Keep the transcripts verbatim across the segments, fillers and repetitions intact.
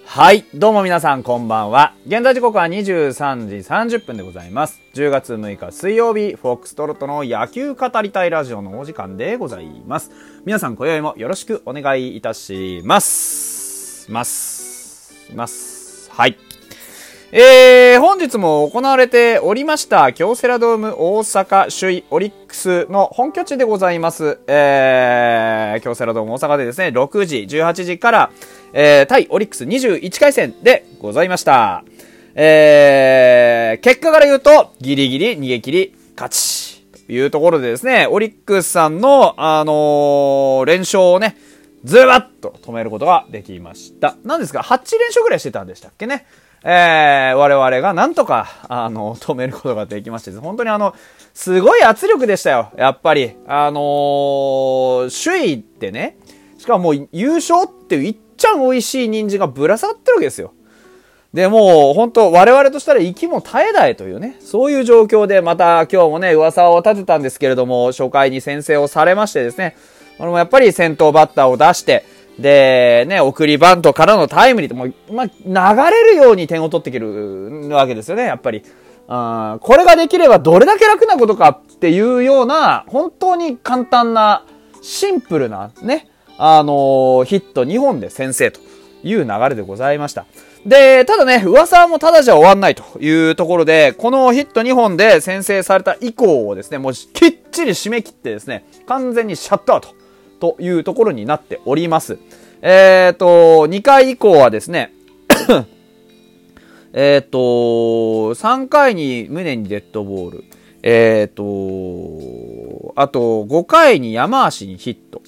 はい。どうも皆さんこんばんは。現在時刻はにじゅうさんじさんじゅっぷんでございます。じゅうがつむいか水曜日、フォックストロットの野球語りたいラジオのお時間でございます。皆さん今宵もよろしくお願いいたします。ます。ます。はい。えー、本日も行われておりました京セラドーム大阪首位オリックスの本拠地でございます。えー、京セラドーム大阪でですね、ろくじ、じゅうはちじから、えー、対オリックスにじゅういちかい戦でございました。えー、結果から言うと、ギリギリ逃げ切り勝ちというところでですね、オリックスさんの、あのー、連勝をね、ズバッと止めることができました。なんですが、はちれんしょうぐらいしてたんでしたっけね。えー、我々がなんとか、あの、止めることができまして、本当にあの、すごい圧力でしたよ。やっぱり。あのー、首位ってね、しかももう優勝っていういっちゃん美味しい人参がぶら下がってるわけですよ。で、もう本当我々としたら息も絶え絶えというね、そういう状況でまた今日もね、噂を立てたんですけれども、初回に先制をされましてですね、これもやっぱり先頭バッターを出して、で、ね、送りバントからのタイムリーってもう、まあ、流れるように点を取ってきるわけですよね、やっぱり。あこれができればどれだけ楽なことかっていうような、本当に簡単な、シンプルなね、あのー、ヒットにほんで先制という流れでございました。で、ただね、噂もただじゃ終わんないというところで、このヒットにほんで先制された以降をですね、もうきっちり締め切ってですね、完全にシャットアウトというところになっております。えっと、にかい以降はですね、えっと、さんかいに宗にデッドボール、えっと、あとごかいに山足にヒット。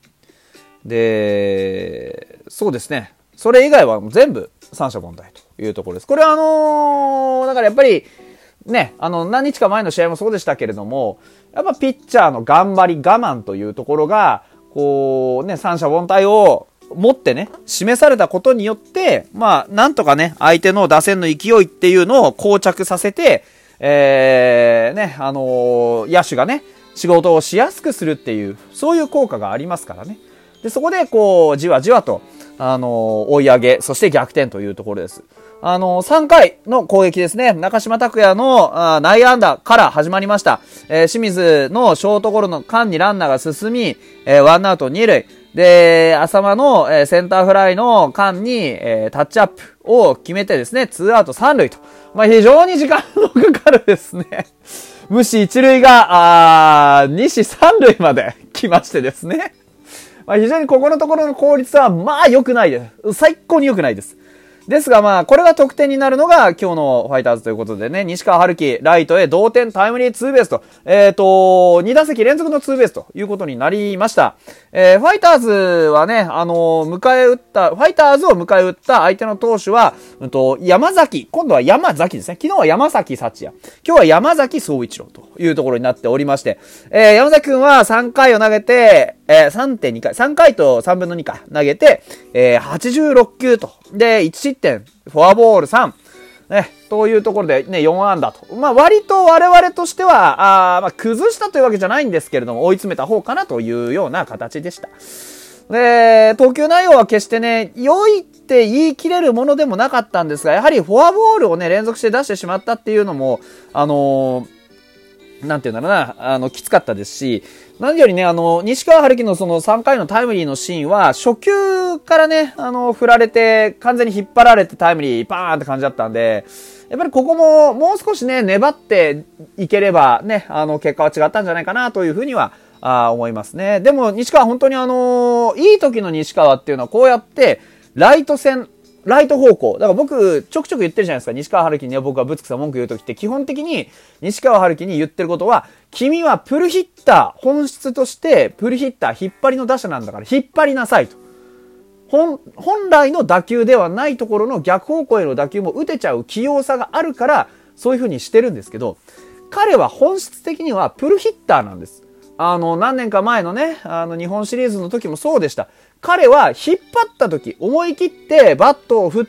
で、そうですね。それ以外は全部三者凡退というところです。これはあのー、だからやっぱり、ね、あの、何日か前の試合もそうでしたけれども、やっぱピッチャーの頑張り、我慢というところが、こうね、三者凡退を持ってね、示されたことによって、まあ、なんとかね、相手の打線の勢いっていうのを膠着させて、えー、ね、あのー、野手がね、仕事をしやすくするっていう、そういう効果がありますからね。で、そこで、こう、じわじわと、あのー、追い上げ、そして逆転というところです。あのー、さんかいの攻撃ですね。中島拓也のあ内野安打から始まりました。えー、清水のショートゴロの間にランナーが進み、えー、ワンアウトにるい。で、浅間の、えー、センターフライの間に、えー、タッチアップを決めてですね、ツーアウトさんるいと。まあ、非常に時間のかかるですね。無視一塁が、あー、二死三塁まで来ましてですね。まあ、非常にここのところの効率は、まあ良くないです。最高に良くないです。ですがまあ、これが得点になるのが今日のファイターズということでね、西川春樹、ライトへ同点タイムリーツーベースと、えっと、にだせき連続のツーベースということになりました。えー、ファイターズはね、あのー、迎え撃った、ファイターズを迎え撃った相手の投手は、うんと、山崎、今度は山崎ですね。昨日は山崎幸也。今日は山崎総一郎というところになっておりまして、えー、山崎くんはさんかいを投げて、えー、さんてんにかい、さんかいとさんぶんのにか投げて、えー、はちじゅうろっきゅうと。で、いちしってん、フォアボールさん。ね、というところでね、よんあんだと。まあ、割と我々としては、あまあ、崩したというわけじゃないんですけれども、追い詰めた方かなというような形でした。で、投球内容は決してね、良いって言い切れるものでもなかったんですが、やはりフォアボールをね、連続して出してしまったっていうのも、あのー、なんていうんだろうな、あの、きつかったですし、何よりね、あの、西川春樹のそのさんかいのタイムリーのシーンは、初球からね、あの、振られて、完全に引っ張られてタイムリー、パーンって感じだったんで、やっぱりここも、もう少しね、粘っていければ、ね、あの、結果は違ったんじゃないかな、というふうには、あ思いますね。でも、西川本当にあの、いい時の西川っていうのは、こうやって、ライト線、ライト方向。だから僕、ちょくちょく言ってるじゃないですか。西川春樹にね、僕はぶつくさ文句言うときって、基本的に、西川春樹に言ってることは、君はプルヒッター、本質として、プルヒッター、引っ張りの打者なんだから、引っ張りなさいと。本、本来の打球ではないところの逆方向への打球も打てちゃう器用さがあるから、そういう風にしてるんですけど、彼は本質的にはプルヒッターなんです。あの、何年か前のね、あの、日本シリーズの時もそうでした。彼は引っ張った時、思い切ってバットを振って、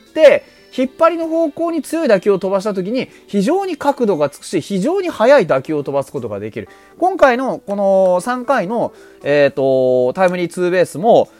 引っ張りの方向に強い打球を飛ばした時に非常に角度がつくし、非常に速い打球を飛ばすことができる。今回のこのさんかいの、えっと、タイムリーツーベースも、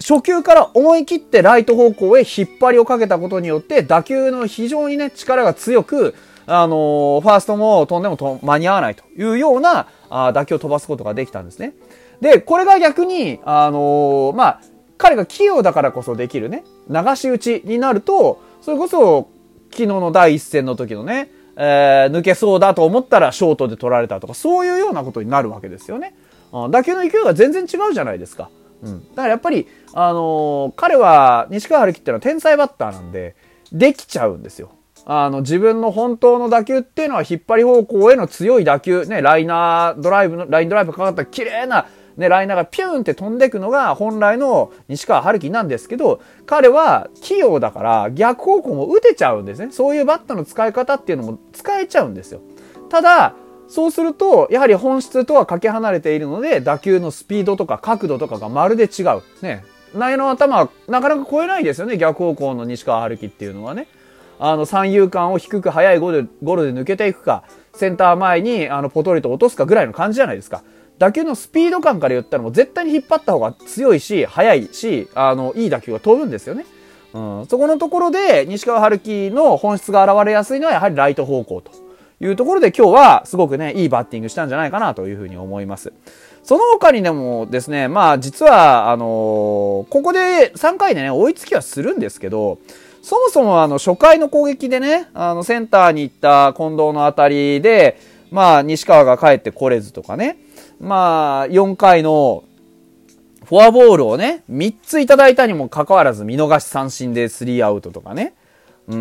初球から思い切ってライト方向へ引っ張りをかけたことによって、打球の非常にね、力が強く、あのー、ファーストも飛んでもと間に合わないというような、あ打球を飛ばすことができたんですね。で、これが逆に、あのー、まあ、彼が器用だからこそできるね、流し打ちになると、それこそ、昨日の第一戦の時のね、えー、抜けそうだと思ったらショートで取られたとか、そういうようなことになるわけですよね。うん、打球の勢いが全然違うじゃないですか。うん。だからやっぱり、あのー、彼は、西川春樹っていうのは天才バッターなんで、できちゃうんですよ。あの、自分の本当の打球っていうのは引っ張り方向への強い打球、ね、ライナードライブの、ラインドライブかかった綺麗な、ね、ライナーがピューンって飛んでいくのが本来の西川春樹なんですけど、彼は器用だから逆方向も打てちゃうんですね。そういうバットの使い方っていうのも使えちゃうんですよ。ただ、そうすると、やはり本質とはかけ離れているので、打球のスピードとか角度とかがまるで違う。ね。内野の頭はなかなか超えないですよね。逆方向の西川春樹っていうのはね。あの、三遊間を低く速いゴロで、ゴロで抜けていくか、センター前に、あの、ポトリと落とすかぐらいの感じじゃないですか。打球のスピード感から言ったらもう絶対に引っ張った方が強いし、速いし、あの、いい打球が飛ぶんですよね。うん。そこのところで、西川春樹の本質が現れやすいのはやはりライト方向というところで今日はすごくね、いいバッティングしたんじゃないかなというふうに思います。その他にでもですね、まあ実は、あのー、ここでさんかいでね、追いつきはするんですけど、そもそもあの初回の攻撃でね、あのセンターに行った近藤の当たりで、まあ西川が帰ってこれずとかね、まあよんかいのフォアボールをね、みっついただいたにもかかわらず見逃し三振でスリーアウトとかね、うん、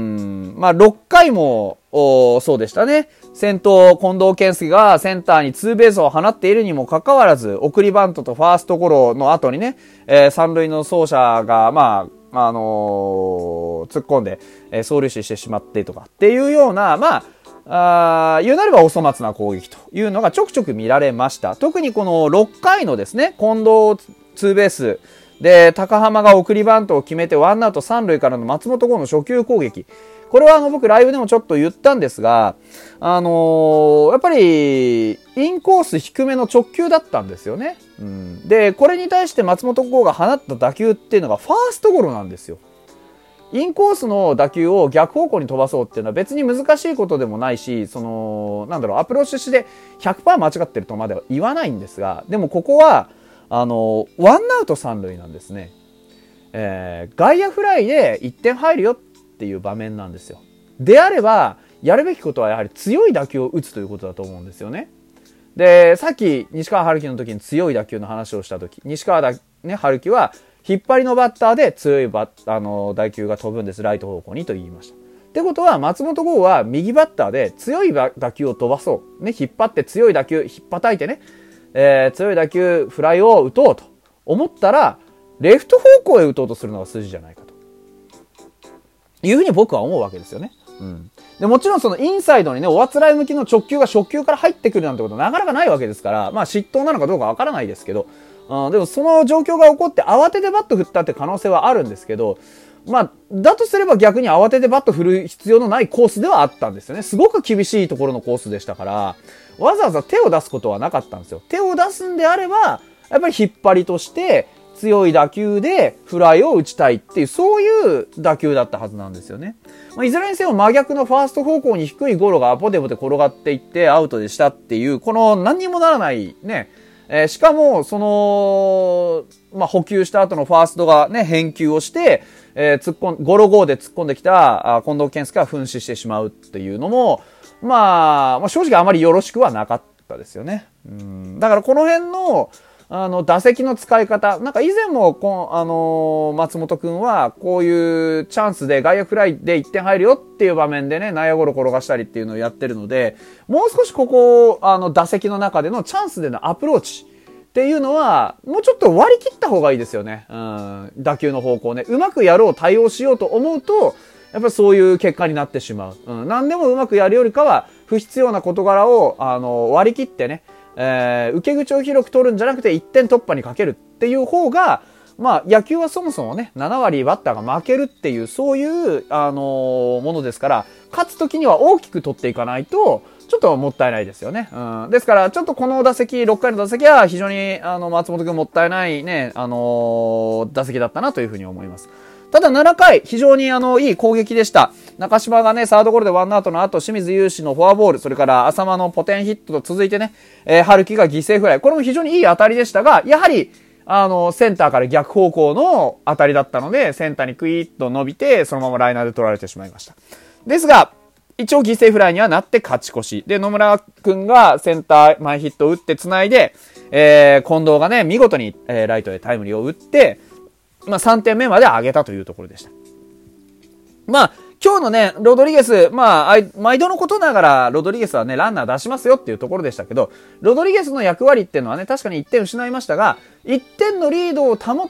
まあろっかいもそうでしたね。先頭近藤健介がセンターにツーベースを放っているにもかかわらず、送りバントとファーストゴロの後にね、えー、三塁の走者がまああのー、突っ込んで、えー、走塁死してしまってとかっていうような、まあ、あ言うなればお粗末な攻撃というのがちょくちょく見られました。特にこのろっかいのですね、近藤ツーベースで、高浜が送りバントを決めてワンアウト三塁からの松本剛の初球攻撃。これはあの僕ライブでもちょっと言ったんですが、あのー、やっぱりインコース低めの直球だったんですよね。うん、で、これに対して松本剛が放った打球っていうのがファーストゴロなんですよ。インコースの打球を逆方向に飛ばそうっていうのは別に難しいことでもないし、その、なんだろう、アプローチして ひゃくパーセント 間違ってるとまでは言わないんですが、でもここは、あの、ワンアウト三塁なんですね。えー、外野フライでいってん入るよっていう場面なんですよ。であれば、やるべきことはやはり強い打球を打つということだと思うんですよね。で、さっき西川春樹の時に強い打球の話をした時、西川だ、ね、春樹は引っ張りのバッターで強いバッあの打球が飛ぶんです、ライト方向にと言いました。ってことは松本剛は右バッターで強い打球を飛ばそう、ね、引っ張って強い打球引っ叩いてね、えー、強い打球フライを打とうと思ったらレフト方向へ打とうとするのが筋じゃないかというふうに僕は思うわけですよね。うん。で、もちろんそのインサイドにね、おあつらい向きの直球が初球から入ってくるなんてことはなかなかないわけですから、まあ失投なのかどうかわからないですけど、うん、でもその状況が起こって慌ててバット振ったって可能性はあるんですけど、まあ、だとすれば逆に慌ててバット振る必要のないコースではあったんですよね。すごく厳しいところのコースでしたから、わざわざ手を出すことはなかったんですよ。手を出すんであれば、やっぱり引っ張りとして強い打球でフライを打ちたいっていう、そういう打球だったはずなんですよね。まあ、いずれにせよ真逆のファースト方向に低いゴロがポテポテ転がっていってアウトでしたっていう、この何にもならないね、えー、しかも、その、まあ、補給した後のファーストがね、返球をして、えー、突っ込ん、ゴロゴーで突っ込んできた、あ近藤健介が噴死してしまうっていうのも、まあ、まあ、正直あまりよろしくはなかったですよね。うん。だからこの辺の、あの、打席の使い方、なんか以前も、こあのー、松本くんは、こういうチャンスで外野フライでいってん入るよっていう場面でね、内野ゴロ転がしたりっていうのをやってるので、もう少しここ、あの、打席の中でのチャンスでのアプローチっていうのは、もうちょっと割り切った方がいいですよね。うん。打球の方向ね。うまくやろう、対応しようと思うと、やっぱりそういう結果になってしまう。うん。何でもうまくやるよりかは、不必要な事柄を、あの、割り切ってね、えー、受け口を広く取るんじゃなくていってん突破にかけるっていう方が、まあ野球はそもそもね、なな割バッターが負けるっていう、そういう、あのー、ものですから、勝つ時には大きく取っていかないと、 ちょっともったいないですよね。うん。ですから、ちょっとこの打席、ろっかいの打席は非常に、あの、松本くんもったいないね、あのー、打席だったなというふうに思います。ただななかい、非常にあの、いい攻撃でした。中島がね、サードゴロでワンアウトの後、清水雄志のフォアボール、それから浅間のポテンヒットと続いてね、えー、春樹が犠牲フライ。これも非常にいい当たりでしたが、やはり、あの、センターから逆方向の当たりだったので、センターにクイーッと伸びて、そのままライナーで取られてしまいました。ですが、一応犠牲フライにはなって勝ち越し。で、野村くんがセンター前ヒットを打って繋いで、えー、近藤がね、見事に、えー、ライトへタイムリーを打って、まあ、さんてんめまで上げたというところでした。まあ、今日のね、ロドリゲス、まあ、毎度のことながら、ロドリゲスはね、ランナー出しますよっていうところでしたけど、ロドリゲスの役割っていうのはね、確かにいってん失いましたが、いってんのリードを保って、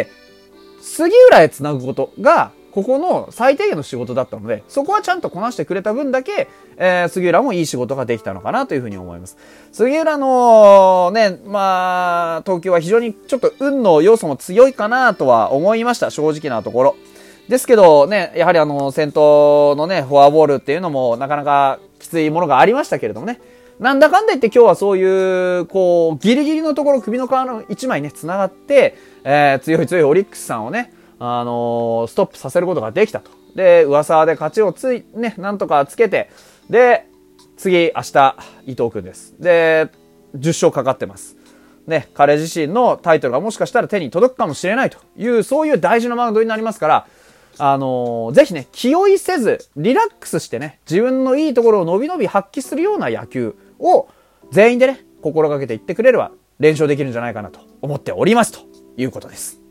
杉浦へ繋ぐことが、ここの最低限の仕事だったので、そこはちゃんとこなしてくれた分だけ、えー、杉浦もいい仕事ができたのかなというふうに思います。杉浦のね、まあ、投球は非常にちょっと運の要素も強いかなとは思いました。正直なところ。ですけどね、やはりあの、先頭のね、フォアボールっていうのもなかなかきついものがありましたけれどもね。なんだかんだ言って今日はそういう、こう、ギリギリのところ首の皮の一枚ね、繋がって、えー、強い強いオリックスさんをね、あのー、ストップさせることができたと。で、噂で勝ちをつい、ね、なんとかつけて、で、次、明日、伊藤くんです。で、じゅっしょうかかってます。ね、彼自身のタイトルがもしかしたら手に届くかもしれないという、そういう大事なマウンドになりますから、あのー、ぜひね、気負いせず、リラックスしてね、自分のいいところを伸び伸び発揮するような野球を、全員でね、心がけていってくれれば、連勝できるんじゃないかなと思っておりますということです。